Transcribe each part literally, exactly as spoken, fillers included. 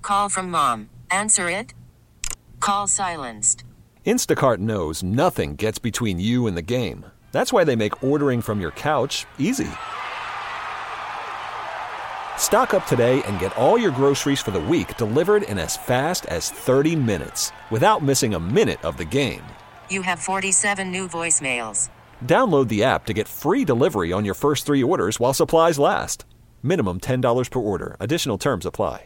Call from mom. Answer it. Call silenced. Instacart knows nothing gets between you and the game. That's why they make ordering from your couch easy. Stock up today and get all your groceries for the week delivered in as fast as thirty minutes without missing a minute of the game. You have forty-seven new voicemails. Download the app to get free delivery on your first three orders while supplies last. Minimum ten dollars per order. Additional terms apply.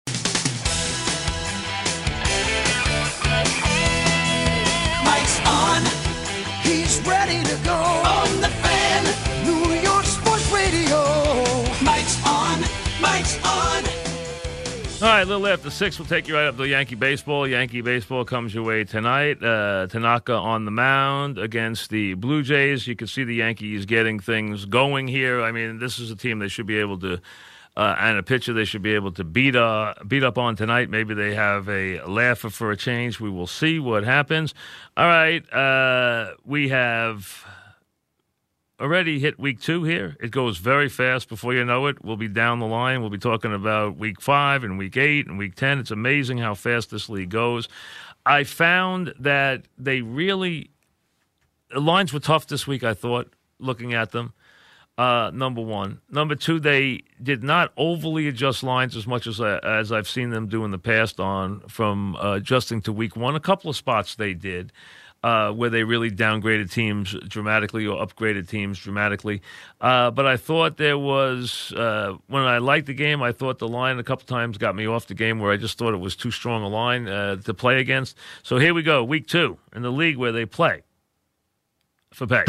Mike's on. He's ready to go. On the Fan. New York Sports Radio. Mike's on. Mike's on. All right, a little after six, we'll take you right up to Yankee baseball. Yankee baseball comes your way tonight. Uh, Tanaka on the mound against the Blue Jays. You can see the Yankees getting things going here. I mean, this is a team they should be able to, uh, and a pitcher they should be able to beat uh, beat up on tonight. Maybe they have a laugher for a change. We will see what happens. All right, uh, we have already hit week two here. It goes very fast. Before you know it, we'll be down the line. We'll be talking about week five and week eight and week ten. It's amazing how fast this league goes. I found that they really – the lines were tough this week, I thought, looking at them, uh, number one. Number two, they did not overly adjust lines as much as, I, as I've seen them do in the past on from uh, adjusting to week one. A couple of spots they did. Uh, where they really downgraded teams dramatically or upgraded teams dramatically. Uh, but I thought there was, uh, when I liked the game, I thought the line a couple times got me off the game where I just thought it was too strong a line uh, to play against. So here we go, week two in the league where they play for pay.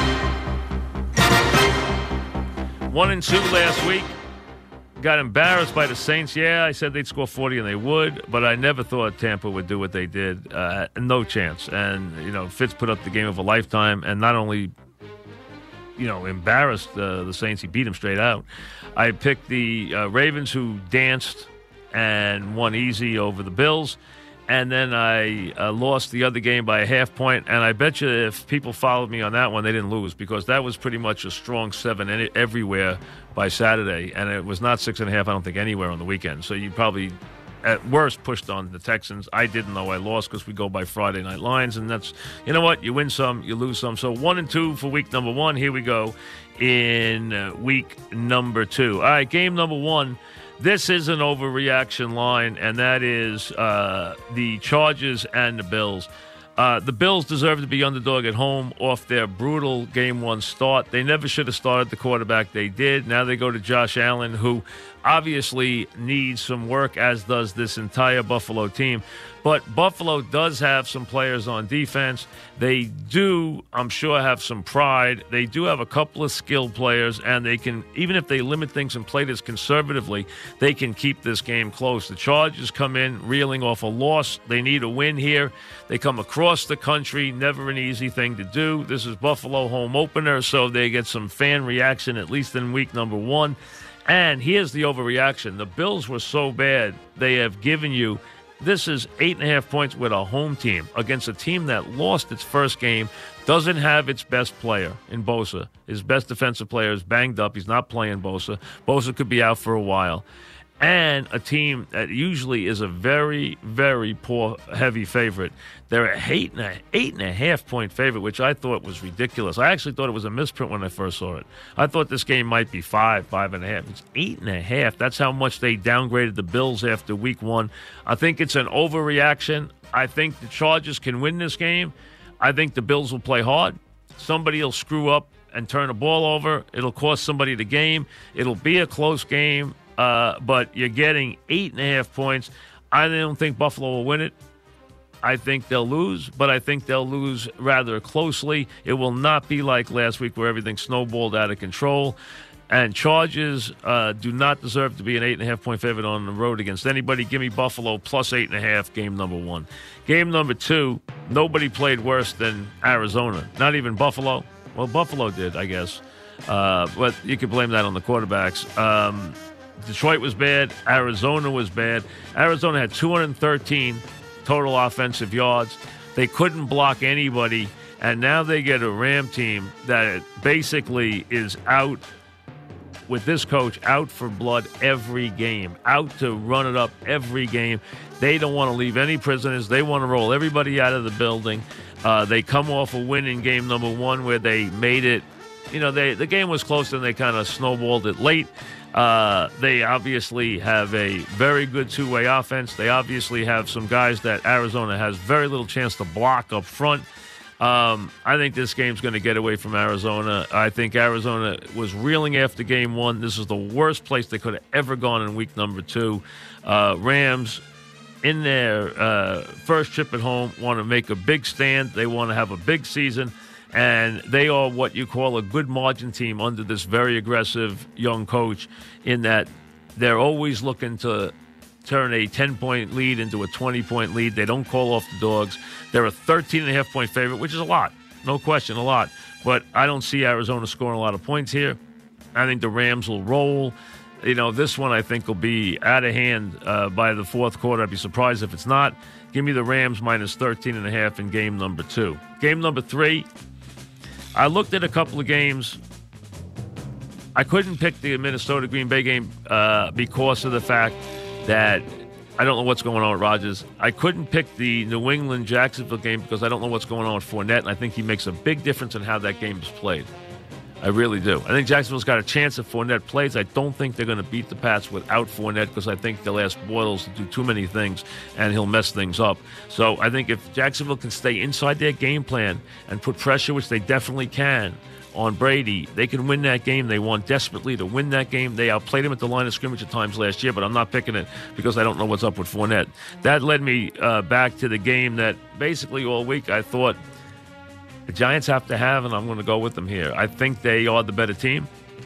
One and two last week. Got embarrassed by the Saints. Yeah, I said they'd score forty, and they would, but I never thought Tampa would do what they did. Uh, no chance. And, you know, Fitz put up the game of a lifetime and not only, you know, embarrassed uh, the Saints, he beat them straight out. I picked the uh, Ravens, who danced and won easy over the Bills. And then I uh, lost the other game by a half point, and I bet you if people followed me on that one, they didn't lose because that was pretty much a strong seven any, everywhere by Saturday, and it was not six and a half, I don't think, anywhere on the weekend. So you probably, at worst, pushed on the Texans. I didn't know I lost because we go by Friday night lines, and that's, you know what, you win some, you lose some. So one and two for week number one. Here we go in uh, week number two. All right, game number one. This is an overreaction line, and that is uh, the Chargers and the Bills. Uh, the Bills deserve to be underdog at home off their brutal game one start. They never should have started the quarterback they did. Now they go to Josh Allen, who obviously needs some work, as does this entire Buffalo team. But Buffalo does have some players on defense. They do, I'm sure, have some pride. They do have a couple of skilled players, and they can, even if they limit things and play this conservatively, they can keep this game close. The Chargers come in reeling off a loss. They need a win here. They come across the country, never an easy thing to do. This is Buffalo home opener, so they get some fan reaction, at least in week number one. And here's the overreaction. The Bills were so bad, they have given you, this is eight and a half points with a home team against a team that lost its first game, doesn't have its best player in Bosa. His best defensive player is banged up. He's not playing Bosa. Bosa could be out for a while. And a team that usually is a very, very poor, heavy favorite. They're an eight and a, eight and a half point favorite, which I thought was ridiculous. I actually thought it was a misprint when I first saw it. I thought this game might be five, five and a half. It's eight and a half. That's how much they downgraded the Bills after week one. I think it's an overreaction. I think the Chargers can win this game. I think the Bills will play hard. Somebody will screw up and turn the ball over. It'll cost somebody the game. It'll be a close game. Uh, but you're getting eight and a half points. I don't think Buffalo will win it. I think they'll lose, but I think they'll lose rather closely. It will not be like last week where everything snowballed out of control. And Chargers uh, do not deserve to be an eight and a half point favorite on the road against anybody. Give me Buffalo plus eight and a half, game number one. Game number two, nobody played worse than Arizona. Not even Buffalo. Well, Buffalo did, I guess. Uh, but you could blame that on the quarterbacks. Um, Detroit was bad. Arizona was bad. Arizona had two hundred thirteen total offensive yards. They couldn't block anybody, and now they get a Ram team that basically is out with this coach out for blood every game, out to run it up every game. They don't want to leave any prisoners. They want to roll everybody out of the building. Uh, they come off a win in game number one where they made it. You know, they the game was close and they kind of snowballed it late. Uh, they obviously have a very good two-way offense. They obviously have some guys that Arizona has very little chance to block up front. Um, I think this game's going to get away from Arizona. I think Arizona was reeling after game one. This is the worst place they could have ever gone in week number two. Uh, Rams, in their uh, first trip at home, want to make a big stand. They want to have a big season. And they are what you call a good margin team under this very aggressive young coach, in that they're always looking to turn a ten-point lead into a twenty-point lead. They don't call off the dogs. They're a thirteen and a half point favorite, which is a lot. No question, a lot. But I don't see Arizona scoring a lot of points here. I think the Rams will roll. You know, this one I think will be out of hand uh, by the fourth quarter. I'd be surprised if it's not. Give me the Rams minus thirteen and a half in game number two. Game number three, I looked at a couple of games. I couldn't pick the Minnesota-Green Bay game uh, because of the fact that I don't know what's going on with Rodgers. I couldn't pick the New England-Jacksonville game because I don't know what's going on with Fournette, and I think he makes a big difference in how that game is played. I really do. I think Jacksonville's got a chance if Fournette plays. I don't think they're going to beat the Pats without Fournette because I think they'll ask Bortles to do too many things and he'll mess things up. So I think if Jacksonville can stay inside their game plan and put pressure, which they definitely can, on Brady, they can win that game. They want desperately to win that game. They outplayed him at the line of scrimmage at times last year, but I'm not picking it because I don't know what's up with Fournette. That led me uh, back to the game that basically all week I thought the Giants have to have, and I'm going to go with them here. I think they are the better team.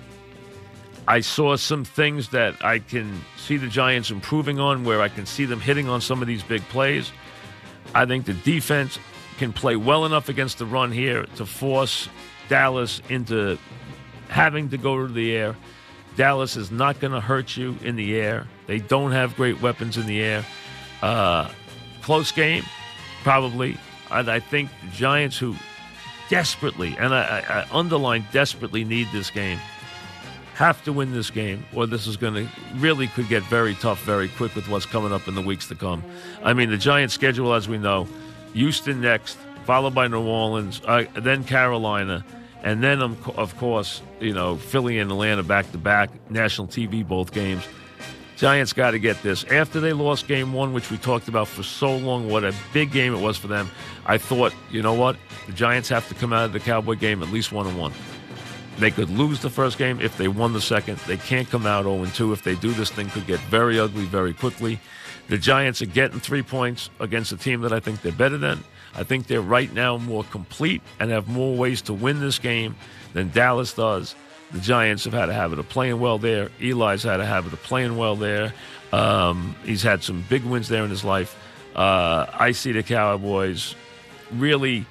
I saw some things that I can see the Giants improving on, where I can see them hitting on some of these big plays. I think the defense can play well enough against the run here to force Dallas into having to go to the air. Dallas is not going to hurt you in the air. They don't have great weapons in the air. Uh, close game, probably. And I think the Giants, who desperately, and I, I underline desperately, need this game, have to win this game, or this is going to really could get very tough very quick with what's coming up in the weeks to come. I mean, the Giants' schedule, as we know, Houston next, followed by New Orleans, uh, then Carolina, and then, um, of course, you know, Philly and Atlanta back-to-back, national T V both games. Giants got to get this. After they lost game one, which we talked about for so long, what a big game it was for them, I thought, you know what, the Giants have to come out of the Cowboy game at least one and one. They could lose the first game if they won the second. They can't come out oh and two. If they do, this thing could get very ugly very quickly. The Giants are getting three points against a team that I think they're better than. I think they're right now more complete and have more ways to win this game than Dallas does. The Giants have had a habit of playing well there. Eli's had a habit of playing well there. Um, he's had some big wins there in his life. Uh, I see the Cowboys really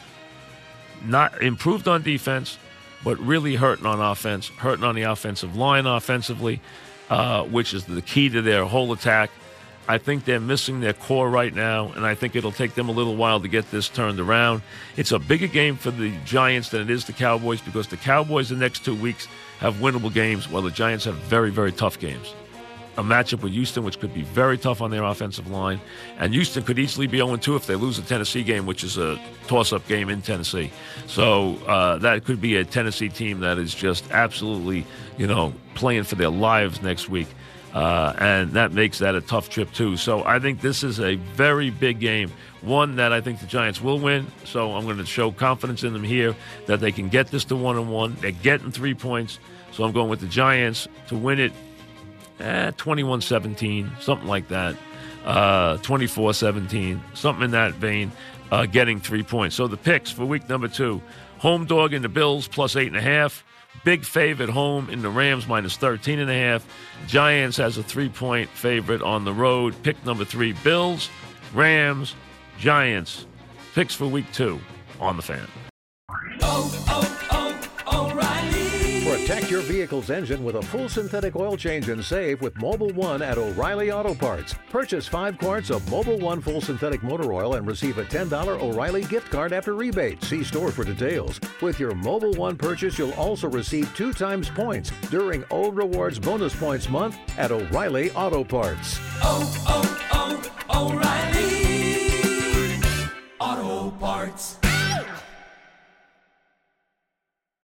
not improved on defense, but really hurting on offense, hurting on the offensive line offensively, uh, which is the key to their whole attack. I think they're missing their core right now, and I think it'll take them a little while to get this turned around. It's a bigger game for the Giants than it is the Cowboys, because the Cowboys the next two weeks have winnable games, while the Giants have very, very tough games. A matchup with Houston, which could be very tough on their offensive line, and Houston could easily be oh and two if they lose the Tennessee game, which is a toss-up game in Tennessee. So uh, that could be a Tennessee team that is just absolutely, you know, playing for their lives next week. Uh, and that makes that a tough trip, too. So I think this is a very big game, one that I think the Giants will win. So I'm going to show confidence in them here that they can get this to one and one. They're getting three points. So I'm going with the Giants to win it eh, twenty-one seventeen, something like that, uh, twenty-four seventeen, something in that vein, uh, getting three points. So the picks for week number two, home dog in the Bills plus eight and a half. Big favorite home in the Rams, minus thirteen and a half. Giants has a three-point favorite on the road. Pick number three, Bills, Rams, Giants. Picks for week two on the Fan. Oh, oh, oh, O'Reilly. For a Protect your vehicle's engine with a full synthetic oil change and save with Mobil one at O'Reilly Auto Parts. Purchase five quarts of Mobil one full synthetic motor oil and receive a ten dollars O'Reilly gift card after rebate. See store for details. With your Mobil one purchase, you'll also receive two times points during O Rewards Bonus Points Month at O'Reilly Auto Parts. Oh, oh, oh, O'Reilly Auto Parts.